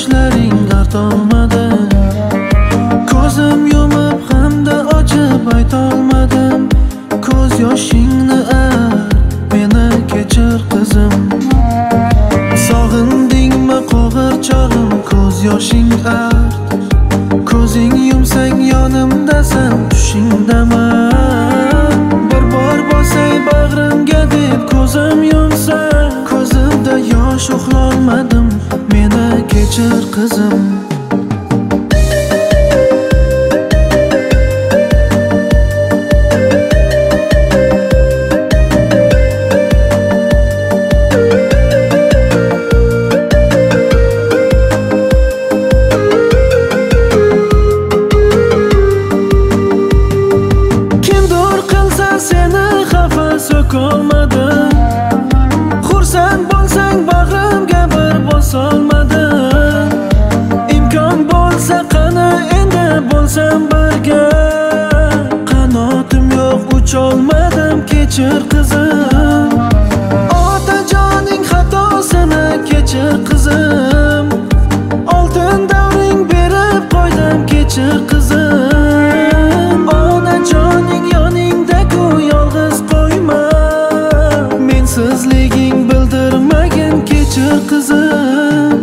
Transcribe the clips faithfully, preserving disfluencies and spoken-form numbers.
yoshlaring artolmadi. Ko'zim yumib hamda ochib aytolmadim. Ko'z yoshingni art, meni kechir qizim. Sog'indingmi qo'g'ir chog'im, ko'z yoshing art. Ko'zing yumsang yonimdasan, tushingdaman. Bir bor bosay bag'rimga deb ko'zim yumsam, ko'zimda yosh uxlolmadim, meni kechir qizim. So'kolmadim, xursand bo'lsang bag'rimga bir bosolmadim. Imkon bo'lsa qani endi bo'lsam birga. Qanotim yo'q, ucholmadim, kechir qizim. Otajoning xatosini kechir qizim. Oltin davring berib qo'ydim, kechir qizim. Onajoning yoningda-ku yolg'iz qo'yma. Sizliging bildirmagin, kechir qizim.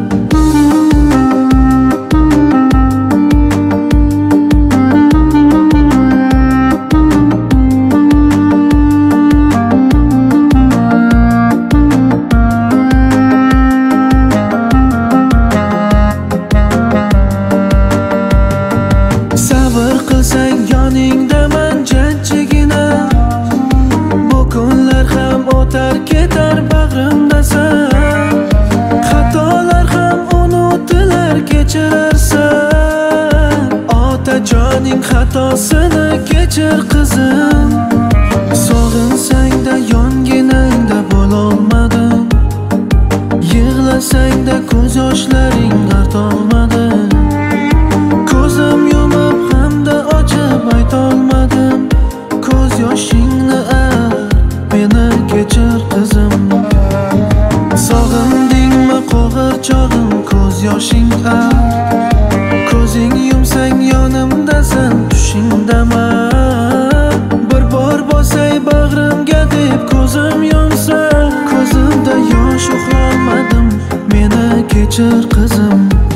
Sabr qilsang yoningdaman jajjigina. Bu kunlar ham o'tar ketar bag'rimdasan. Xatolar ham unutilar, kechirarsan. Otajoning xatosini kechir qizim. Sog'insang-da yonginangda bo'lolmadim. Yig'lasang-da ko'z yoshlaring artolmadi. Ko'zim yumib hamda ochib aytolmadim. Ko'z yoshingni art, meni kechir qizim. Sog'indingmi qo'g'ir chog'im, ko'z yoshing art. Ko'zing yumsang yonimdasan, tushingdaman. Bir bor bosay bag'rimga deb ko'zim yumsam, ko'zimda yosh uxlolmadim, meni kechir qizim.